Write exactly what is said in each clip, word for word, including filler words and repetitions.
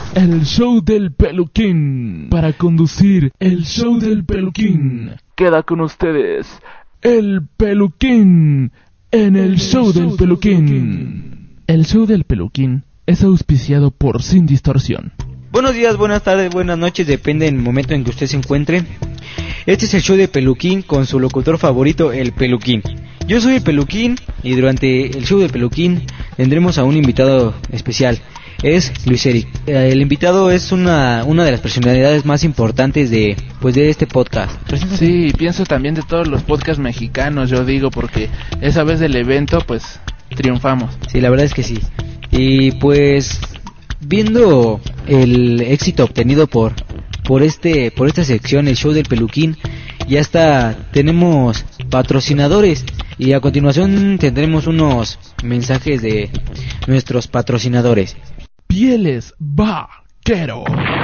El show del Peluquín. Para conducir el show del Peluquín, queda con ustedes el Peluquín en el, el show, show del Peluquín. Peluquín. El show del Peluquín es auspiciado por Sin Distorsión. Buenos días, buenas tardes, buenas noches, depende del momento en que usted se encuentre. Este es el show de Peluquín con su locutor favorito, el Peluquín. Yo soy el Peluquín y durante el show de Peluquín tendremos a un invitado especial. Es Luis Eric. El invitado es una una de las personalidades más importantes de pues de este podcast. Sí, pienso también de todos los podcasts mexicanos, yo digo, porque esa vez del evento pues triunfamos. Sí, la verdad es que sí. Y pues viendo el éxito obtenido por por este por esta sección, el show del Peluquín, ya está, tenemos patrocinadores y a continuación tendremos unos mensajes de nuestros patrocinadores. Pieles Vaquero.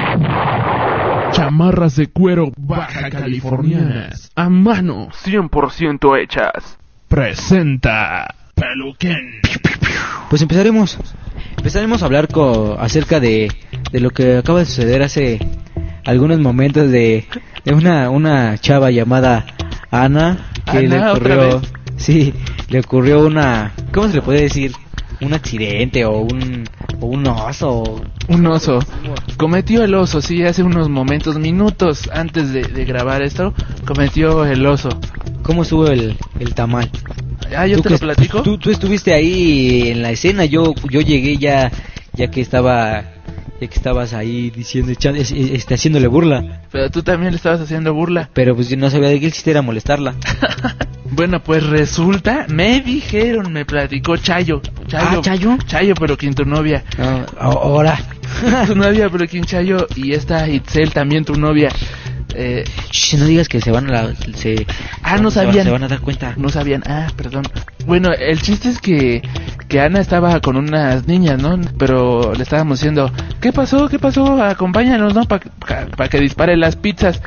Chamarras de cuero baja californianas a mano, cien por ciento hechas. Presenta Peluquín. Pues empezaremos empezaremos a hablar co- acerca de, de lo que acaba de suceder hace algunos momentos de, de una una chava llamada Ana que Ana, le ocurrió, ¿otra vez? sí, le ocurrió una, ¿cómo se le puede decir? Un accidente o un o un oso. Un oso. Cometió el oso, sí, hace unos momentos, minutos antes de, de grabar esto, cometió el oso. ¿Cómo estuvo el, el tamal? Ah, ¿yo te que, lo platico? Tú, tú estuviste ahí en la escena, yo yo llegué ya ya que estaba ya que estabas ahí diciendo echando, este, haciéndole burla. Pero tú también le estabas haciendo burla. Pero pues yo no sabía de qué el chiste era molestarla. Bueno, pues resulta, me dijeron, me platicó Chayo. Chayo Ah, ¿Chayo? Chayo, pero quien tu novia. No, ahora. Tu novia, pero quien Chayo, y esta Itzel también tu novia. Eh, Shh, no digas que se van a la, se ah, no se van- sabían. se van a dar cuenta. No sabían, ah, perdón. Bueno, el chiste es que que Ana estaba con unas niñas, ¿no? Pero le estábamos diciendo, ¿qué pasó? ¿Qué pasó? Acompáñanos, ¿no? Para pa, pa que dispare las pizzas.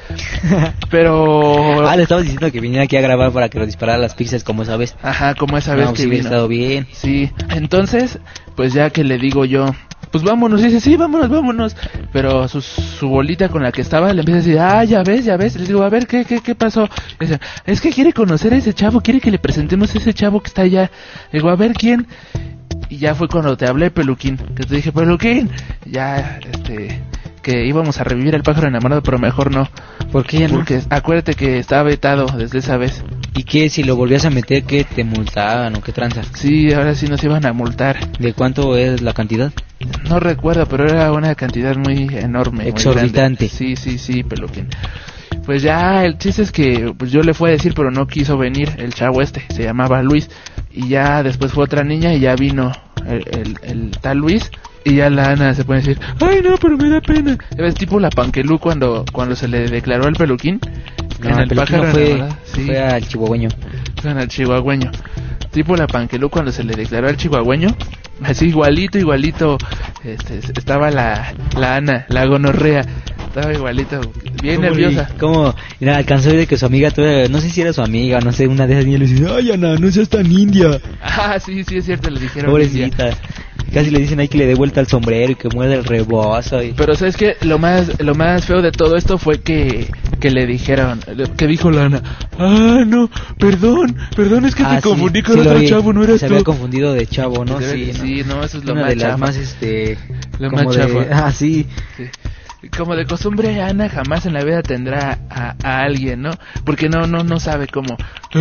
Pero... Ah, le estabas diciendo que viniera aquí a grabar para que lo disparara las pizzas, como sabes. Ajá, como esa vez No, que sí hubiera vino. estado bien. Sí, entonces, pues ya que le digo yo, pues vámonos, dice, sí, vámonos, vámonos. Pero su, su bolita con la que estaba le empieza a decir, ah, ya ves, ya ves. Le digo, a ver, ¿qué, qué, qué pasó? Y dice, es que quiere conocer a ese chavo, quiere que le presentemos a ese chavo que está allá. Le digo, a ver, ¿quién? Y ya fue cuando te hablé, Peluquín, que te dije, Peluquín, ya, este, que íbamos a revivir al pájaro enamorado, pero mejor no. ¿Por qué ya no? Porque acuérdate que estaba vetado desde esa vez. ¿Y qué si lo volvías a meter, qué te multaban o qué tranza? Sí, ahora sí nos iban a multar. ¿De cuánto es la cantidad? No recuerdo, pero era una cantidad muy enorme. muy Exorbitante. grande. Sí, sí, sí, Peluquín. Pues ya, el chiste es que pues yo le fui a decir, pero no quiso venir el chavo este, se llamaba Luis. Y ya después fue otra niña y ya vino el, el, el tal Luis. Y ya la Ana se pone a decir, ay no, pero me da pena. Es tipo la Panquelú cuando cuando se le declaró al Peluquín. No, en el el Peluquín pájaro no fue, enamorado. Sí, fue al chihuahueño. en el chihuahueño. Tipo la Panquelú cuando se le declaró al chihuahueño. Así igualito, igualito. Este, estaba la, la Ana, la gonorrea. Estaba igualito, bien nerviosa. ¿Cómo? Mira, alcanzó de que su amiga, todavía, no sé si era su amiga, no sé, una de esas niñas le dice, ay Ana, no seas tan india. Ah, sí, sí, es cierto, le dijeron. Pobrecita. Casi le dicen ahí que le dé vuelta al sombrero y que muerde el rebozo. Y... Pero sabes que lo más lo más feo de todo esto fue que que le dijeron, que dijo la Ana, ah no, perdón, perdón, es que ah, te sí, confundí con sí otro lo vi. chavo, no eras Se tú. había confundido de chavo, ¿no? Sí, Sí, sí, ¿no? no, eso es lo Una más de las chafa. más, este... Lo como más de... chafa. Ah, sí. Sí. Como de costumbre, Ana jamás en la vida tendrá a, a alguien, ¿no? Porque no no no sabe cómo.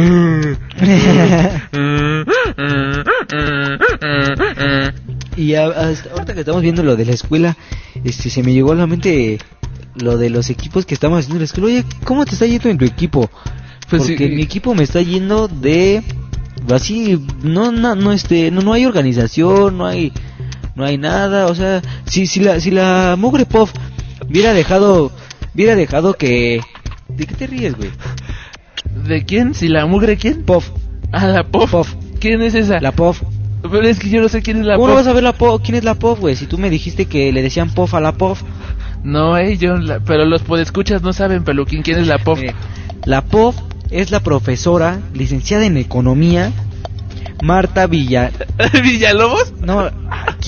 Y a, hasta ahorita que estamos viendo lo de la escuela, este, se me llegó a la mente lo de los equipos que estamos haciendo en la escuela. Oye, ¿cómo te está yendo en tu equipo? Pues Porque sí. mi equipo me está yendo de... Así, no, no, no, este, no, no hay organización, no hay... No hay nada, o sea, si, si la, si la Mugre Puff hubiera dejado, hubiera dejado que... ¿De qué te ríes, güey? ¿De quién? ¿Si la mugre quién? Puff. Ah, la Puff. Puff. ¿Quién es esa? La Puff. Pero es que yo no sé quién es la ¿Cómo Puff. no vas a ver la Puff? ¿Quién es la Puff, güey? Si tú me dijiste que le decían Puff a la Puff. No, eh, yo, la, pero los podescuchas no saben, Peluquín, quién es la Puff. Eh, la Puff es la profesora, licenciada en Economía, Marta Villa... ¿Villalobos? No, ¿quién,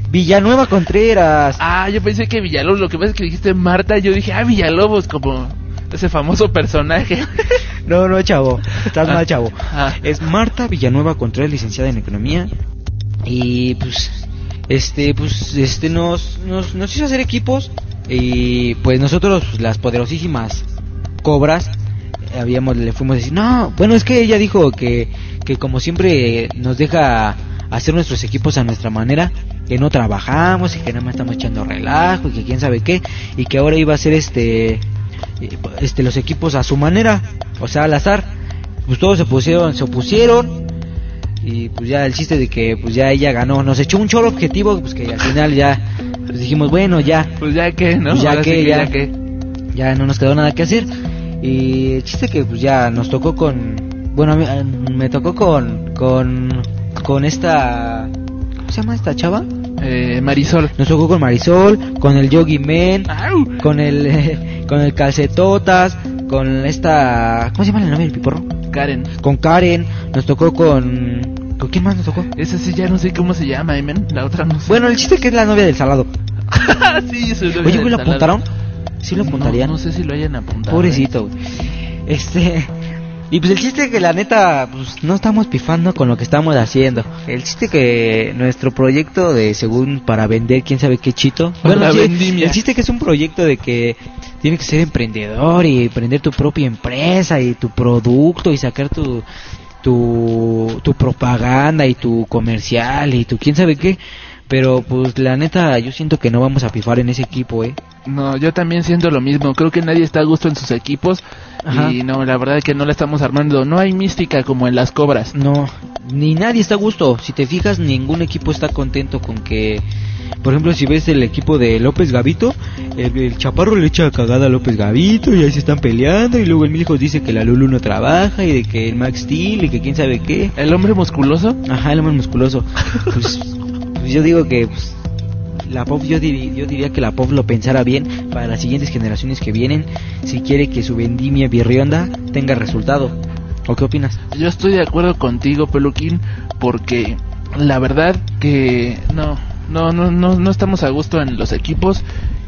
Villanueva Contreras. Ah, yo pensé que Villalobos, lo que pasa es que dijiste Marta, yo dije, ah, Villalobos, como ese famoso personaje. No, no, chavo, estás Ah, mal, chavo. ah. Es Marta Villanueva Contreras, licenciada en Economía. Y pues, este, pues, este, nos, nos, nos hizo hacer equipos. Y pues nosotros, pues, las poderosísimas Cobras, habíamos, le fuimos a decir, no, bueno, es que ella dijo que, que como siempre nos deja hacer nuestros equipos a nuestra manera, que no trabajamos y que nada más estamos echando relajo y que quién sabe qué, y que ahora iba a hacer este, este, los equipos a su manera, o sea, al azar. Pues todos se pusieron, se opusieron, y pues ya el chiste de que pues ya ella ganó, nos echó un choro objetivo, pues que al final ya pues dijimos, bueno, ya, Pues ya que, ¿no? pues ya Ahora sí que, ya, ya que. ya no nos quedó nada que hacer. Y el chiste que pues ya nos tocó con, bueno, a mí, a- me tocó con, con, con esta, ¿cómo se llama esta chava? Eh, Marisol. Nos tocó con Marisol, con el Yogi Men, Au. con el, eh, con el Calcetotas, con esta, ¿cómo se llama el nombre del piporro? Karen. Con Karen, nos tocó con, ¿con quién más nos tocó? Esa sí ya no sé cómo se llama, ¿eh, men? La otra no sé. Bueno, el chiste que es la novia del salado. Sí, su novia Oye, del güey, ¿lo salado. apuntaron? ¿Sí lo apuntarían? No, no sé si lo hayan apuntado. Pobrecito, güey. Este. Y pues el chiste es que la neta, pues no estamos pifando con lo que estamos haciendo. El chiste que nuestro proyecto de según para vender quién sabe qué chito. La sí, vendimia. el chiste que es un proyecto de que tienes que ser emprendedor y emprender tu propia empresa y tu producto y sacar tu tu tu propaganda y tu comercial y tu quién sabe qué. Pero pues la neta yo siento que no vamos a pifar en ese equipo, eh. No, yo también siento lo mismo. Creo que nadie está a gusto en sus equipos. Ajá. Y no, la verdad es que no la estamos armando. No hay mística como en las Cobras. No, ni nadie está a gusto. Si te fijas, ningún equipo está contento con que, por ejemplo, si ves el equipo de López Gavito, el, el Chaparro le echa cagada a López Gavito y ahí se están peleando y luego el Miljos dice que la Lulu no trabaja y de que el Max Steel y que quién sabe qué. El hombre musculoso. Ajá, el hombre musculoso. Pues, pues yo digo que pues, la P O F, yo, diri- yo diría que la P O F lo pensara bien para las siguientes generaciones que vienen, si quiere que su vendimia birrionda tenga resultado. ¿O qué opinas? Yo estoy de acuerdo contigo, Peluquín, porque la verdad que no, no, no, no, no estamos a gusto en los equipos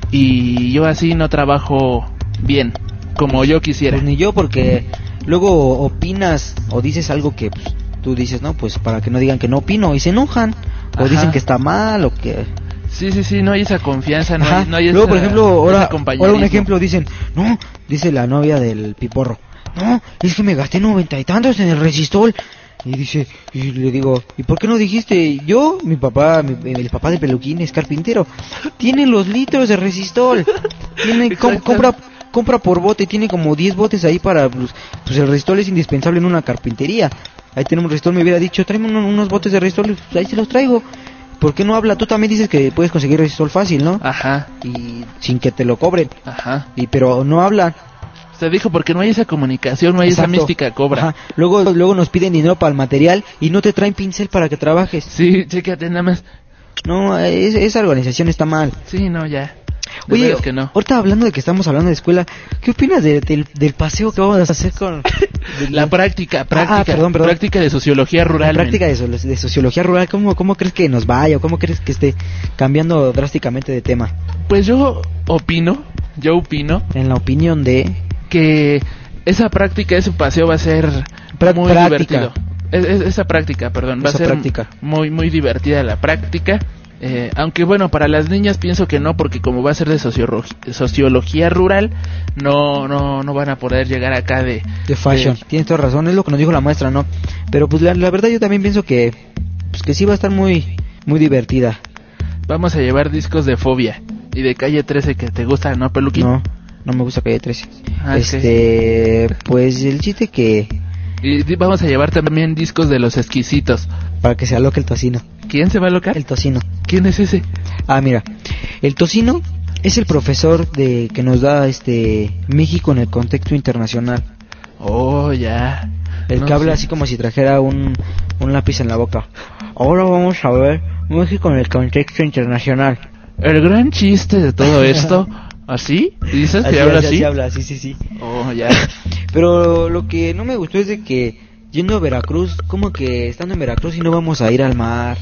y yo así no trabajo bien como yo quisiera. Pues ni yo, porque luego opinas o dices algo que pues, tú dices, no, pues para que no digan que no opino y se enojan o Ajá. dicen que está mal o que... Sí, sí, sí, no hay esa confianza, no Ajá. hay, no hay Luego, esa- por ejemplo, ese ahora, ahora compañerismo. un ejemplo dicen, no, dice la novia del Piporro, no, es que me gasté noventa y tantos en el Resistol. Y dice, y le digo, ¿y por qué no dijiste? Yo, mi papá, mi- el papá de Peluquín es carpintero, tiene los litros de Resistol, tiene, com- Exacto. compra, compra por bote, tiene como diez botes ahí para, pues, pues el Resistol es indispensable en una carpintería. Ahí tenemos Resistol, me hubiera dicho, tráeme uno- unos botes de Resistol, pues ahí se los traigo. ¿Por qué no habla? Tú también dices que puedes conseguir Resistol fácil, ¿no? Ajá, Y sin que te lo cobren. ajá. Y pero no hablan. Se dijo porque no hay esa comunicación, no hay Exacto. esa mística cobra. Ajá. Luego luego nos piden dinero para el material y no te traen pincel para que trabajes. Sí, chécate nada más. No, es- esa organización está mal. Sí, no, ya. De Oye, veras que no. ahorita hablando de que estamos hablando de escuela, ¿qué opinas de- del, del paseo que vamos a hacer con de La práctica, práctica, Ah, perdón, perdón. práctica de sociología la rural. práctica men. de, so- de sociología rural? ¿Cómo, ¿Cómo crees que nos vaya o cómo crees que esté cambiando drásticamente de tema? Pues yo opino, yo opino En la opinión de... que esa práctica, ese paseo va a ser Pra- muy práctica. divertido. Es- es- esa práctica, perdón, va Esa a ser práctica. muy muy divertida la práctica. Eh, aunque bueno, para las niñas pienso que no, porque como va a ser de sociolo- sociología rural, no no no van a poder llegar acá de De fashion. de- Tienes toda razón, es lo que nos dijo la maestra, ¿no? Pero pues la, la verdad yo también pienso que pues que sí va a estar muy muy divertida. Vamos a llevar discos de Fobia y de Calle trece que te gustan, ¿no, Peluquín? No, no me gusta Calle trece. Ah, es que- este, pues el chiste que Y di- vamos a llevar también discos de Los Exquisitos. para que se aloque el tocino. ¿Quién se va a alocar? El tocino. ¿Quién es ese? Ah, mira. El tocino es el profesor de que nos da este México en el contexto internacional. Oh, ya. El No que habla sé. así como si trajera un, un lápiz en la boca. Ahora vamos a ver México en el contexto internacional. El gran chiste de todo esto, ¿así? ¿Dices que habla así? habla, sí, sí, sí. Oh, ya. Pero lo que no me gustó es de que yendo a Veracruz, ¿cómo que estando en Veracruz y no vamos a ir al mar?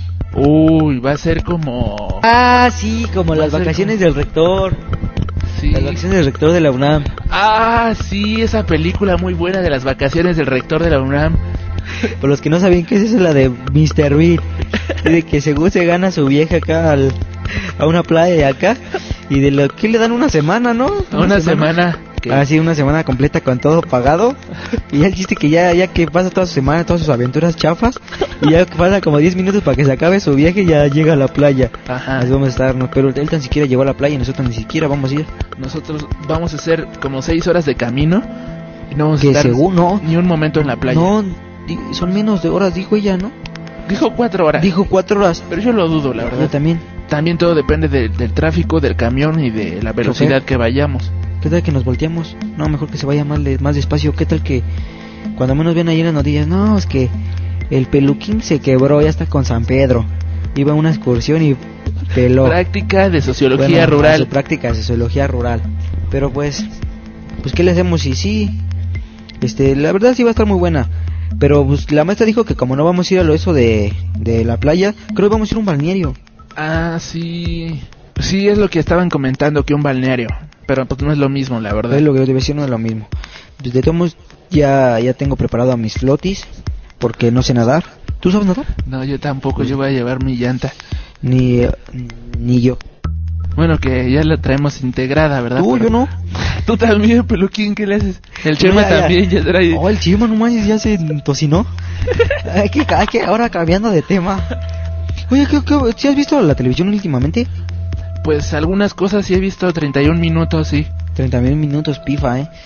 Uy, va a ser como... Ah, sí, como Va las a ser vacaciones como- del rector. Sí. Las vacaciones del rector de la UNAM. Ah, sí, esa película muy buena de las vacaciones del rector de la UNAM. Por los que no saben qué es eso, la de mister Bean. De que según se gana su vieja acá al, a una playa de acá. Y de lo que le dan una semana, ¿no? Una semana. que- Ah, sí, una semana completa con todo pagado. Y ya el chiste que ya, ya que pasa toda su semana, todas sus aventuras chafas. Y ya que pasa como diez minutos para que se acabe su viaje, ya llega a la playa. Ajá. Así vamos a estar, ¿no? Pero él tan siquiera llegó a la playa y nosotros ni siquiera vamos a ir. Nosotros vamos a hacer como seis horas de camino y no vamos a Que estar según no. ni un momento en la playa. No, di- son menos de horas, dijo ella, ¿no? Dijo cuatro horas. Dijo cuatro horas. Pero yo lo dudo, la Yo verdad. también. También todo depende de- del tráfico, del camión y de la velocidad que vayamos. ¿Qué tal que nos volteamos? No, mejor que se vaya más, le- más despacio. ¿Qué tal que cuando menos ven ahí en las noticias? No, es que el peluquín se quebró, ya está con San Pedro. Iba a una excursión y peló. Práctica de sociología Bueno, a rural. su práctica de sociología rural. Pero pues, pues ¿qué le hacemos? Y sí, este, la verdad sí va a estar muy buena. Pero pues la maestra dijo que como no vamos a ir a lo eso de, de la playa, creo que vamos a ir a un balneario. Ah, sí. Sí, es lo que estaban comentando, que un balneario. Pero pues no es lo mismo, la verdad. Es lo que debe ser, no es lo mismo. Pues, de todos modos, ya, ya tengo preparado a mis flotis, porque no sé nadar. ¿Tú sabes nadar? No, yo tampoco, yo voy a llevar mi llanta. Ni, eh, ni yo. Bueno, que ya la traemos integrada, ¿verdad? Tú, Pero- yo no. Tú también, peluquín, ¿qué le haces? El Chema Ya, ya. también ya trae... Oh, el Chima, no manches, ya se tocinó. hay, que, hay que, ahora cambiando de tema. Oye, ¿qué, qué, ¿sí has visto la televisión últimamente? Pues algunas cosas sí he visto, treinta y un minutos, sí. treinta mil minutos pifa, ¿eh?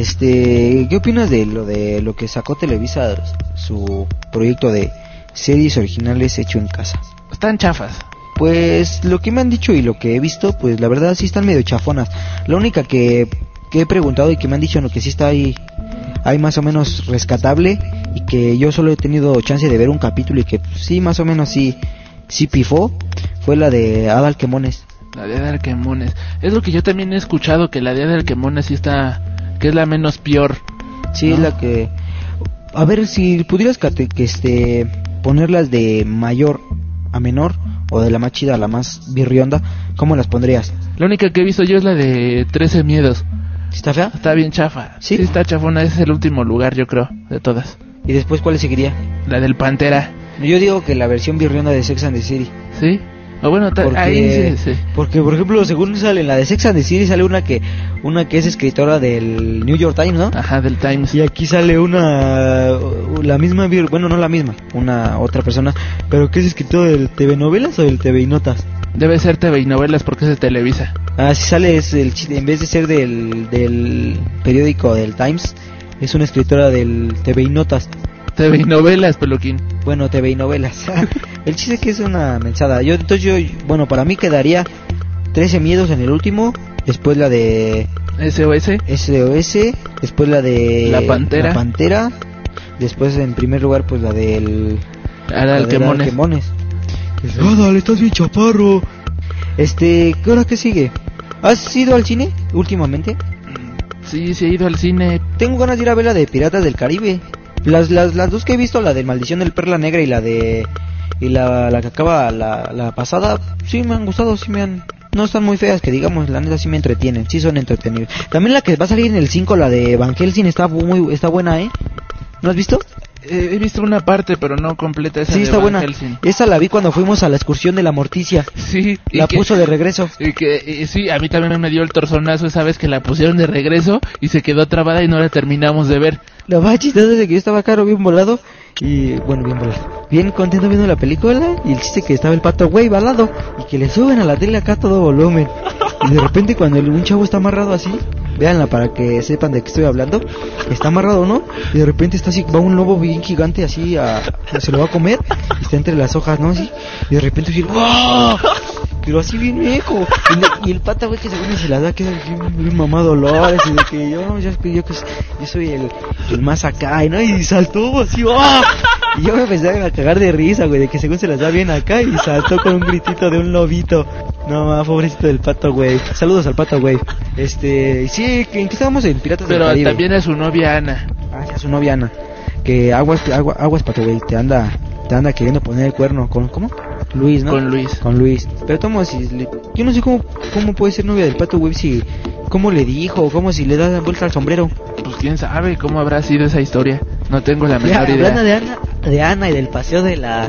Este, ¿qué opinas de lo de lo que sacó Televisa, su proyecto de series originales hecho en casa? Están chafas. Pues lo que me han dicho y lo que he visto, pues la verdad sí están medio chafonas. La única que, que he preguntado y que me han dicho lo que sí está ahí, ahí más o menos rescatable, y que yo solo he tenido chance de ver un capítulo y que pues, sí más o menos sí, sí pifó, fue la de Adal Quemones. La de Arquemones. Es lo que yo también he escuchado, que la de Arquemones sí está... que es la menos peor. Sí, ¿no? la que... A ver, si pudieras cate- que este ponerlas de mayor a menor, o de la más chida a la más birrionda, ¿cómo las pondrías? La única que he visto yo es la de trece miedos. ¿Está fea? Está bien chafa. ¿Sí? está chafona, es el último lugar, yo creo, de todas. ¿Y después cuál le seguiría? La del Pantera. Yo digo que la versión birrionda de Sex and the City. ¿Sí? O bueno, ta- Porque, ahí sí, sí. porque por ejemplo, según sale en la de Sex and the City sale una que una que es escritora del New York Times, ¿no? Ajá, del Times. Y aquí sale una la misma vir- bueno, no la misma, una otra persona, pero que es escritora del T V novelas o del T V y notas. Debe ser T V y novelas porque es de Televisa. Ah, si sale es el chi- en vez de ser del del periódico del Times, es una escritora del T V y notas. T V y novelas, peluquín. Bueno, T V y novelas. El chiste que es una mensada. Yo entonces yo bueno, para mí quedaría trece miedos en el último, después la de S O S. S O S, después la de La Pantera. La Pantera, después en primer lugar pues la del Ahora el Quemones. Quemones. Dale, estás bien chaparro. Este, ¿qué hora que sigue? ¿Has ido al cine últimamente? Sí, sí he ido al cine. Tengo ganas de ir a ver la de Piratas del Caribe. Las, las, las dos que he visto, la de Maldición del Perla Negra y la de... Y la, la que acaba la, la pasada, sí me han gustado, sí me han... No están muy feas, que digamos, la neta sí me entretienen, sí son entretenibles. También la que va a salir en el cinco, la de Van Helsing, está muy está buena, ¿eh? ¿No has visto? Eh, he visto una parte, pero no completa esa Sí, de está Van buena. Helsing. Esa la vi cuando fuimos a la excursión de la Morticia. Sí. y La que- puso de regreso. Y que y sí, a mí también me dio el torzonazo esa vez que la pusieron de regreso y se quedó trabada y no la terminamos de ver. Lo más chistoso es de que yo estaba caro, bien volado. Y bueno, bien volado. Bien contento viendo la película. Y el chiste que estaba el pato güey al lado. Y que le suben a la tele acá a todo volumen. Y de repente cuando el- un chavo está amarrado así, véanla para que sepan de qué estoy hablando. Está amarrado, ¿no? Y de repente está así, va un lobo bien gigante así a, a- se lo va a comer. Y está entre las hojas, ¿no? Así. Y de repente así, ¡ah! Pero así bien viejo. Y, le- y el pata, güey, que según se las da, queda bien, bien mamado Dolores. Y de que yo, yo, yo, yo, yo soy el, el más acá, y ¿no? Y saltó así, ¡ah! Y yo me empecé a cagar de risa, güey, de que según se las da bien acá. Y saltó con un gritito de un lobito. No, más pobrecito del pato, güey. Saludos al pato, güey. Este, y sí, ¿en qué estábamos? En Piratas del Pero Caribe. también a su novia Ana. Ah, sí, a su novia Ana. que aguas, agua, aguas pato, güey, te anda, te anda queriendo poner el cuerno con, ¿cómo? Luis, ¿no? Con Luis. Con Luis. Pero tomo, si le, yo no sé cómo, cómo puede ser novia del pato, güey, si, cómo le dijo, cómo si le da vuelta al sombrero. Pues quién sabe cómo habrá sido esa historia. No tengo la menor Ya, idea. Hablando de Ana, de Ana y del paseo de la,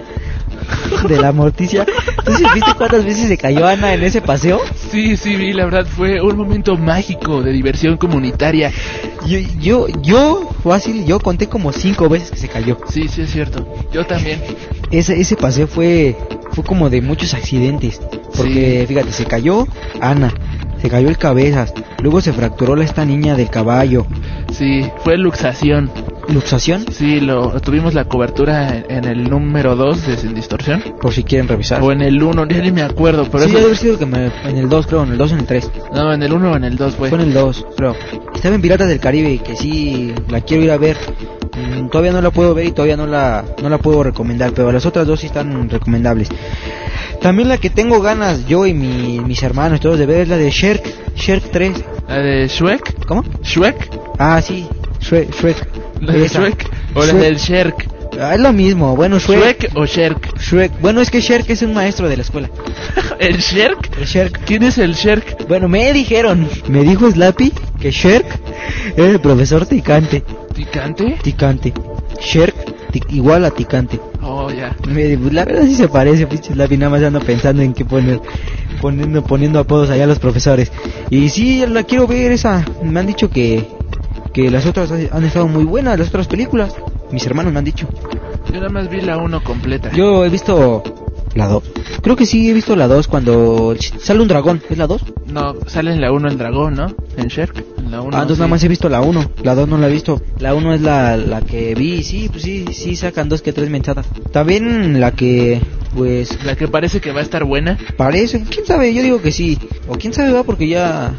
de la Morticia. ¿Tú sí viste cuántas veces se cayó Ana en ese paseo? Sí, sí, vi, la verdad fue un momento mágico de diversión comunitaria. Yo, yo, yo, fácil, yo conté como cinco veces que se cayó. Sí, sí es cierto. Yo también. Ese, ese paseo fue, fue como de muchos accidentes. Porque, sí. Fíjate, se cayó Ana, se cayó el Cabezas, luego se fracturó la esta niña del caballo. Sí, fue luxación. ¿Luxación? Sí, lo tuvimos la cobertura en, en el número dos de Sin Distorsión. Por si quieren revisar. O en el uno, ya ni me acuerdo. Pero sí, eso... debe haber sido que me, en el dos, creo, en el dos o en el tres. No, en el uno o en el dos fue. Fue en el dos, creo. Estaba en Piratas del Caribe, que sí la quiero ir a ver. Mm, todavía no la puedo ver y todavía no la, no la puedo recomendar, pero las otras dos sí están recomendables. También la que tengo ganas, yo y mi, mis hermanos, todos de ver, es la de Shrek, Shrek tres. ¿La de Shrek? ¿Cómo? ¿Shrek? Ah, sí, Shrek. Shrek. ¿La de Shrek? ¿O Shrek. La del Shrek? Ah, es lo mismo, bueno, Shrek. ¿Shrek o Shrek? Shrek. Bueno, es que Shrek es un maestro de la escuela. ¿El Shrek? El Shrek. ¿Quién es el Shrek? Bueno, me dijeron, me dijo Slappy que Shrek era el profesor Ticante. ¿Ticante? Ticante. Shrek igual a Ticante. Oh, ya. Me, la verdad sí se parece, pinche Slappy, nada más ando pensando en qué poner, poniendo, poniendo apodos allá a los profesores. Y sí, la quiero ver esa, me han dicho que, que las otras han estado muy buenas, las otras películas, mis hermanos me han dicho. Yo nada más vi la uno completa. Yo he visto la dos, creo que sí he visto la dos cuando sale un dragón, ¿es la dos? No, sale en la uno el dragón, ¿no? En Shrek, en la uno. Ah, entonces sí. Nada más he visto la uno, la dos no la he visto. La uno es la, la que vi, sí, pues sí, sí sacan dos que tres mensadas. También la que, pues... La que parece que va a estar buena. Parece, quién sabe, yo digo que sí. O quién sabe va porque ya,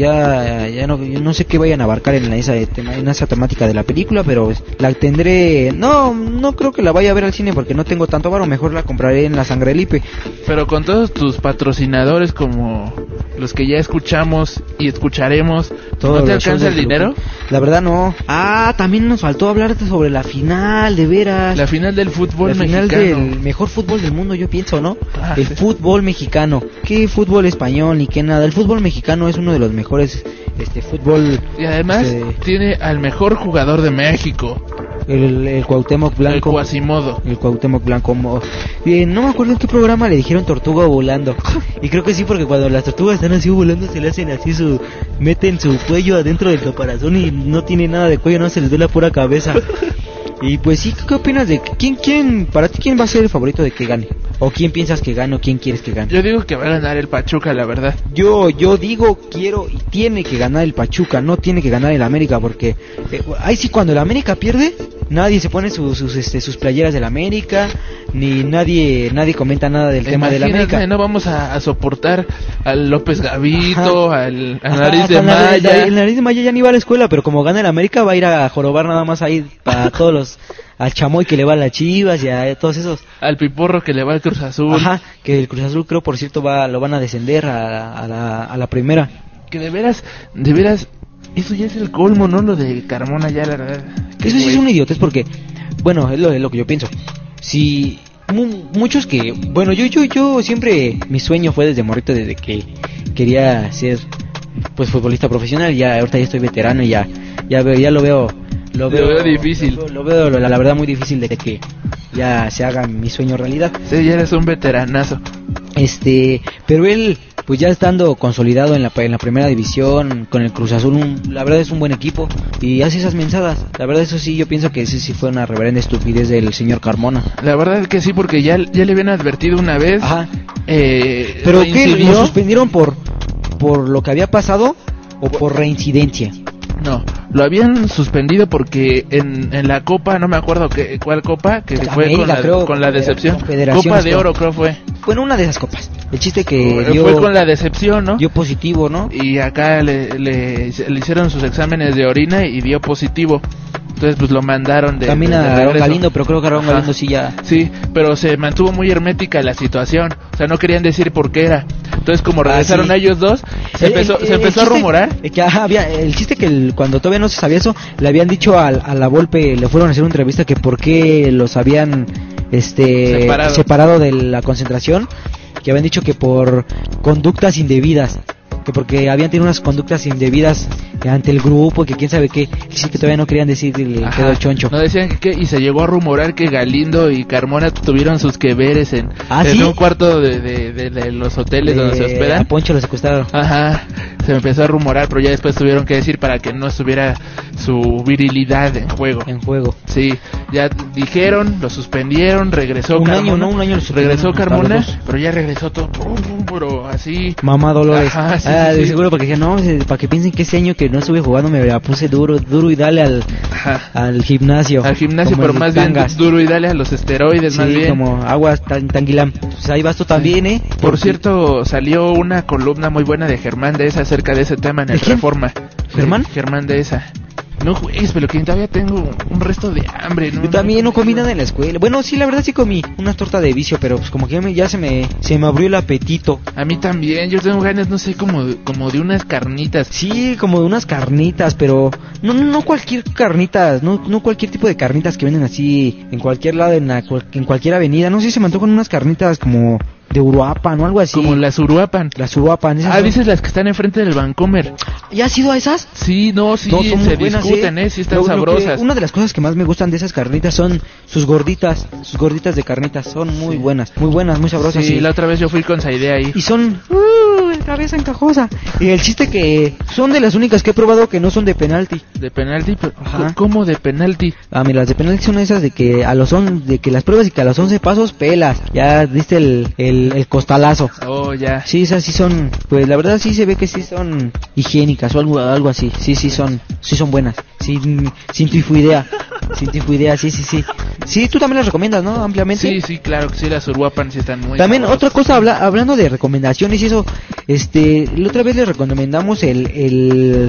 ya, ya no, yo no sé qué vayan a abarcar en la, esa, tema, en esa temática de la película, pero la tendré, no, no creo que la vaya a ver al cine porque no tengo tanto varo, mejor la compraré en la Sangre Lipe. Pero con todos tus patrocinadores como los que ya escuchamos y escucharemos, ¿no te alcanza el dinero? La verdad no. Ah, también nos faltó hablar sobre la final, de veras. La final del fútbol la mexicano. La final del mejor fútbol del mundo, yo pienso, ¿no? Ah, el sí. Fútbol mexicano. ¿Qué fútbol español ni qué nada? El fútbol mexicano es uno de los mejores, este, fútbol... Y además este... tiene al mejor jugador de México. El, el Cuauhtémoc Blanco. El Quasimodo. El Cuauhtémoc Blanco. Eh, no me acuerdo en qué programa le dijeron tortuga volando. Y creo que sí, porque cuando las tortugas están así volando se le hacen así su... Meten su cuello adentro del caparazón y no tiene nada de cuello, no se les ve la pura cabeza. Y pues sí, ¿qué opinas de quién, quién, para ti quién va a ser el favorito de que gane? ¿O quién piensas que gane o quién quieres que gane? Yo digo que va a ganar el Pachuca, la verdad. Yo, yo digo, quiero y tiene que ganar el Pachuca, no tiene que ganar el América, porque eh, ahí sí cuando el América pierde, nadie se pone sus, sus, este, sus playeras del América, ni nadie, nadie comenta nada del tema del América. No vamos a, a soportar al López Gavito, Ajá. al a Nariz Ajá, de Maya. El Nariz de Maya ya ni va a la escuela, pero como gana el América va a ir a jorobar nada más ahí para todos los... Al Chamoy que le va a las Chivas y a todos esos. Al Piporro que le va al Cruz Azul. Ajá, que el Cruz Azul creo por cierto va lo van a descender a, a, la, a la primera. Que de veras, de veras, eso ya es el colmo, ¿no? Lo de Carmona ya, la verdad. Eso sí es un idiota, es porque, bueno, es lo, es lo que yo pienso. Si mu, muchos que, bueno, yo, yo, yo siempre, mi sueño fue desde morrito, desde que quería ser, pues, futbolista profesional. Ya ahorita ya estoy veterano y ya, ya veo, ya lo veo. Lo veo, lo veo difícil. Lo, lo veo, la, la verdad, muy difícil de que ya se haga mi sueño realidad. Sí, ya eres un veteranazo. Este, pero él, pues ya estando consolidado en la, en la primera división, con el Cruz Azul, un, la verdad es un buen equipo. Y hace esas mensadas. La verdad, eso sí, yo pienso que ese sí fue una reverenda estupidez del señor Carmona. La verdad es que sí, porque ya, ya le habían advertido una vez. Ajá. Eh, pero ¿qué? ¿Lo suspendieron por, por lo que había pasado o por reincidencia? No, lo habían suspendido porque en, en la copa, no me acuerdo que, cuál copa, que la fue América, con, la, creo, con la decepción. Copa de Oro creo fue. Bueno, una de esas copas. El chiste que fue, dio, fue con la decepción, ¿no? Dio positivo, ¿no? Y acá le, le, le hicieron sus exámenes de orina y dio positivo. Entonces pues lo mandaron de También de, de a Aarón Galindo, pero creo que Aarón Galindo sí ya... Sí, pero se mantuvo muy hermética la situación. O sea, no querían decir por qué era. Entonces, como Ah, regresaron sí. ellos dos, se El- empezó, el- se el empezó a chiste- rumorar. eh, que ah, había, el chiste que el- cuando todavía no se sabía eso, le habían dicho al- a, la Volpe, le fueron a hacer una entrevista que por qué los habían este Separado. separado de la concentración, que habían dicho que por conductas indebidas, que porque habían tenido unas conductas indebidas ante el grupo, que quién sabe qué, sí que todavía no querían decir el Ajá. quedó choncho. No decían que, que- y se llegó a rumorar que Galindo y Carmona tuvieron sus que veres en, ¿Ah, en sí? un cuarto de, de, de- de los hoteles donde se Eh, hospedan. a Poncho lo secuestraron. Ajá, se empezó a rumorar, pero ya después tuvieron que decir para que no estuviera su virilidad en juego. En juego. Sí, ya dijeron, lo suspendieron, regresó Un Carmona. año, ¿no? Un año lo suspendieron regresó a los Carmona, dos. pero ya regresó todo, pum, pum, pero así. Mamá Dolores. Ajá, sí, ah, sí, de sí. seguro porque dije, no, se- para que piensen que ese año que no estuve jugando me la puse duro, duro y dale al, Ajá. al gimnasio. Al gimnasio, como pero el más tangas. bien duro y dale a los esteroides, Sí, más bien. como aguas tan, tanguilam. Pues ahí vas tú también, ¿eh? Por Porque- cierto, salió una columna muy buena de Germán de esa acerca de ese tema en ¿De el quién? Reforma. ¿Germán? De Germán de esa. No juegues, pero que todavía tengo un resto de hambre, ¿no? Yo también no comí nada en la escuela. Bueno, sí, la verdad sí comí una torta de vicio, pero pues como que ya, me- ya se me se me abrió el apetito. A mí también, yo tengo ganas, no sé, como, como de unas carnitas. Sí, como de unas carnitas, pero no no, no cualquier carnitas, no no cualquier tipo de carnitas que venden así en cualquier lado, en, la, cual- en cualquier avenida. No sé si se me antojan unas carnitas como de Uruapan o algo así. Como las Uruapan. Las Uruapan. esas Ah, son- dices las que están enfrente del Vancomer. ¿Ya has ido a esas? Sí, no, sí, No, son muy se buenas, discuten, ¿eh? Sí están Lo- lo que- sabrosas. una de las cosas que más me gustan de esas carnitas son sus gorditas, sus gorditas de carnitas, son muy Sí. buenas, muy buenas, muy sabrosas. Sí, y, la otra vez yo fui con Saide ahí. y son, uh, cabeza encajosa. Y el chiste que son de las únicas que he probado que no son de penalti. De penalti, pero Ajá. ¿cómo de penalti? Ah, mira, las de penalti son esas de que a los on, de que las pruebas y que a los once pasos pelas, ya diste el, el, el costalazo. Oh, ya. Sí, esas sí son, pues la verdad sí se ve que sí son higiénicas o algo, algo así. Sí, sí son, sí son buenas. Sin, sin tu idea, sin tu idea, sí, sí, sí. Sí, tú también las recomiendas, ¿no? Ampliamente. Sí, sí, claro que sí, las Uruapan sí están muy También sabrosas. otra cosa, habla, hablando de recomendaciones y eso, este, la otra vez les recomendamos el, el,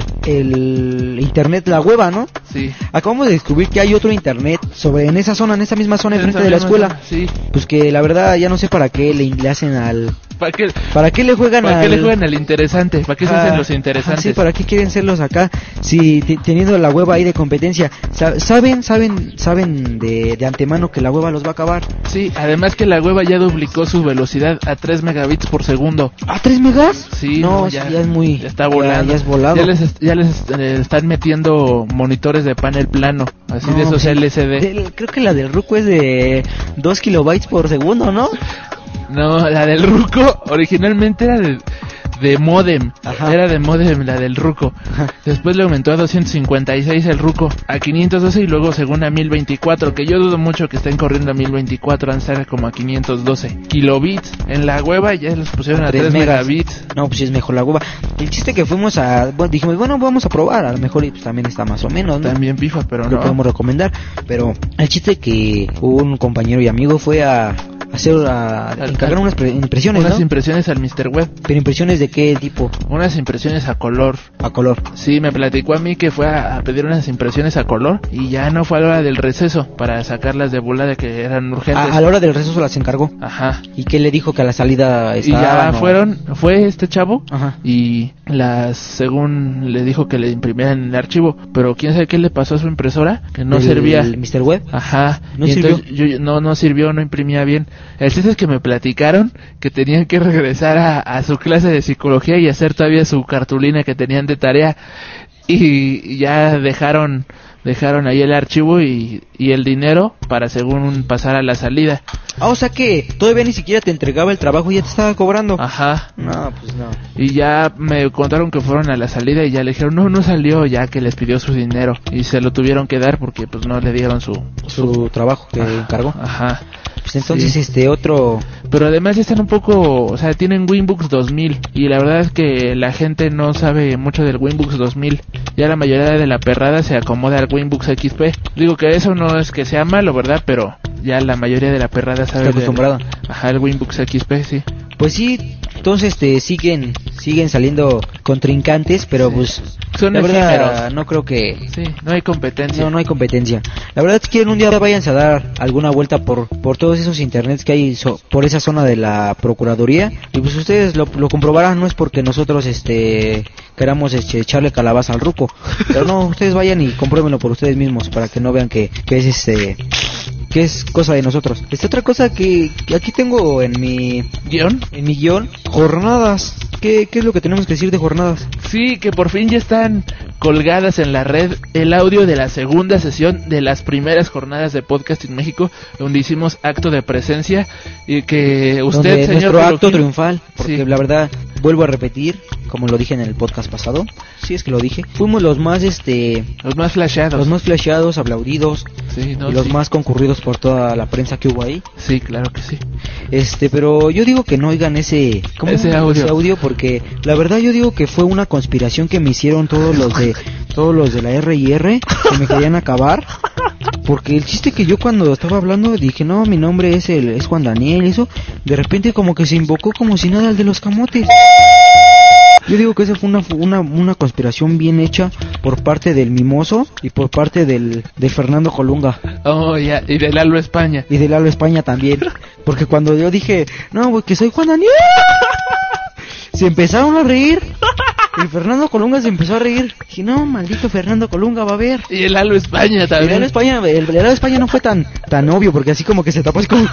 el internet, la hueva, ¿no? Sí. Acabamos de descubrir que hay otro internet sobre en esa zona, en esa misma zona En enfrente esa de la misma escuela. zona, sí. Pues que la verdad ya no sé para qué le, le hacen al, ¿Para qué, para qué le juegan ¿para al, qué le juegan al interesante? ¿Para qué se Ah, hacen los ajá, interesantes? sí, ¿para qué quieren serlos acá? Si t- teniendo la hueva ahí de competencia, Sa- saben, saben, saben de, de antemano que la hueva los va a acabar. Sí, además que la hueva ya duplicó su velocidad a tres megabits por segundo. ¿A tres megas? Sí, no, no, ya, ya, ya es muy, ya está volando. Ya, es volado. Ya les, est- ya les est- eh, están metiendo monitores de panel plano, así No, de esos sí. L C D. Del- creo que la del Ruco es de dos kilobytes por segundo, ¿no? No, la del Ruco originalmente era de, de modem. Ajá. Era de modem la del Ruco. Ajá. Después le aumentó a doscientos cincuenta y seis el Ruco, a quinientos doce y luego según a mil veinticuatro, que yo dudo mucho que estén corriendo a mil veinticuatro, han de estar como a quinientos doce kilobits. En la hueva ya los pusieron a Tres tres megas. megabits. No, pues sí es mejor la hueva. El chiste que fuimos a, bueno, dijimos, bueno, vamos a probar, a lo mejor y pues también está más o menos, ¿no? También pifa, pero Lo no. podemos recomendar, pero el chiste que un compañero y amigo fue a hacer, a Al- encargar al- unas pre- impresiones, Unas ¿no? impresiones al mister Web. Pero impresiones de qué tipo, Unas impresiones a color. a color. Sí, me platicó a mí que fue a, a pedir unas impresiones a color y ya no fue a la hora del receso para sacarlas de volada que eran urgentes. A, a la hora del receso las encargó. Ajá. ¿Y qué le dijo que a la salida Y estaban? ya o- fueron, fue este chavo Ajá. y las, según le dijo que le imprimieran el archivo, pero quién sabe qué le pasó a su impresora, que no ¿Del servía. mister Web? Ajá, ¿No y sirvió? entonces yo- no, no sirvió, no imprimía bien. El chiste es que me platicaron que tenían que regresar a, a su clase de psicología y hacer todavía su cartulina que tenían de tarea y ya dejaron dejaron ahí el archivo y, y el dinero para según pasar a la salida. Ah, o sea que todavía ni siquiera te entregaba el trabajo y ya te estaba cobrando. Ajá. No, pues no. Y ya me contaron que fueron a la salida y ya le dijeron, no, no salió, ya que les pidió su dinero. Y se lo tuvieron que dar porque pues no le dieron su... Su trabajo que Ajá, encargó. Ajá. Pues entonces, Sí. este otro... Pero además ya están un poco, o sea, tienen Winbooks dos mil y la verdad es que la gente no sabe mucho del Winbooks dos mil. Ya la mayoría de la perrada se acomoda al Winbooks X P. Digo que eso no es que sea malo, ¿verdad? Pero ya la mayoría de la perrada sabe Está acostumbrada. del- ajá, el Winbooks X P, sí. Pues sí, entonces te siguen siguen saliendo contrincantes, pero sí. pues son la verdad efímeros. no creo que Sí, no hay competencia. no no hay competencia. La verdad es que un día váyanse a dar alguna vuelta por por todos esos internets que hay so, por esa zona de la Procuraduría y pues ustedes lo, lo comprobarán. No es porque nosotros este queramos este, echarle calabaza al ruco, pero no, ustedes vayan y compruébenlo por ustedes mismos para que no vean que, que es este que es cosa de nosotros. Esta otra cosa que, que aquí tengo en mi ¿Guión? en mi guión, jornadas. ¿Qué, ¿Qué es lo que tenemos que decir de jornadas? Sí, que por fin ya están colgadas en la red el audio de la segunda sesión de las primeras jornadas de podcast en México, donde hicimos acto de presencia y que usted, Donde señor nuestro acto Peluquín, triunfal, porque sí. la verdad, vuelvo a repetir, como lo dije en el podcast pasado, sí es que lo dije, fuimos los más, este... los más flasheados. Los más flasheados, aplaudidos, sí, no, y los sí. más concurridos por toda la prensa que hubo ahí. Sí, claro que sí. Este, pero yo digo que no oigan ese, ¿cómo? Ese audio. ese audio, porque la verdad yo digo que fue una conspiración que me hicieron todos los de, todos los de la R I R, que me querían acabar. Porque el chiste que yo cuando estaba hablando dije, no, mi nombre es el es Juan Daniel, eso, de repente como que se invocó como si nada el de los camotes. Yo digo que esa fue una una una conspiración bien hecha por parte del Mimoso y por parte del de Fernando Colunga. Oh, ya, y de Lalo España. Y de Lalo España también. Porque cuando yo dije, no, güey, que soy Juan Daniel, se empezaron a reír. Y Fernando Colunga se empezó a reír. Dije, no, maldito Fernando Colunga va a ver. Y el Lalo España El también. Lalo España, el, el Lalo España no fue tan tan obvio, porque así como que se tapó así como...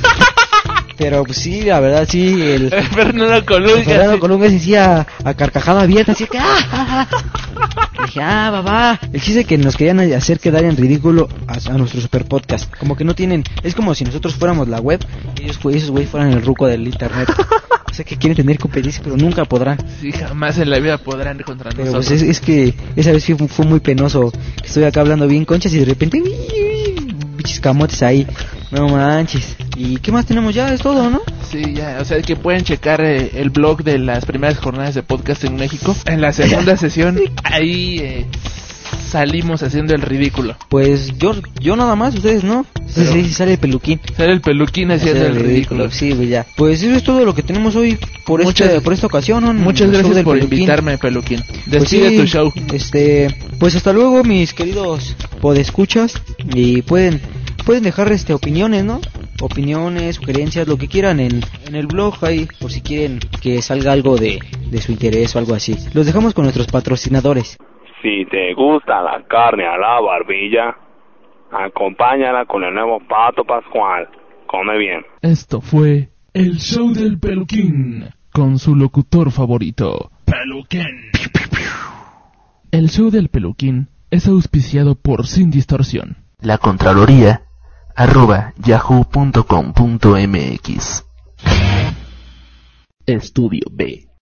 Pero pues sí, la verdad sí, el... Fernando Colunga. Fernando sí. Colunga se decía a carcajada abierta, así que... ¡Ah, ah, ah! Dije, ah, babá. El chiste que nos querían hacer quedar en ridículo a, a nuestro super podcast. Como que no tienen... Es como si nosotros fuéramos la web y ellos, esos güey fueran el ruco del internet. O sea que quieren tener competencia, pero nunca podrán. Sí, jamás en la vida podrán contra Pero nosotros. pues es, es que esa vez fue, fue muy penoso. Estoy acá hablando bien conchas y de repente... Bichis camotes ahí. No manches. ¿Y qué más tenemos ya? Es todo, ¿no? Sí, ya, o sea que pueden checar eh, el blog de las primeras jornadas de podcast en México. En la segunda sesión, ahí eh, salimos haciendo el ridículo. Pues yo yo nada más, ustedes no. Sí, Pero- sí, sí, sale el peluquín. Sale el Peluquín haciendo Hacer el ridículo. Sí, pues ya. Pues eso es todo lo que tenemos hoy por Muchas- este, por esta ocasión, ¿no? Muchas El show gracias del por Peluquín. invitarme, Peluquín. Pues Despide sí, tu show. Este, pues hasta luego, mis queridos podescuchas, y pueden pueden dejar este opiniones, ¿no? Opiniones, sugerencias, lo que quieran en, en el blog ahí, por si quieren que salga algo de, de su interés o algo así. Los dejamos con nuestros patrocinadores. Si te gusta la carne a la barbilla, acompáñala con el nuevo Pato Pascual. Come bien. Esto fue el show del Peluquín con su locutor favorito, Peluquín. El show del Peluquín es auspiciado por Sin Distorsión. La Contraloría arroba yahoo punto com punto mx. Estudio B.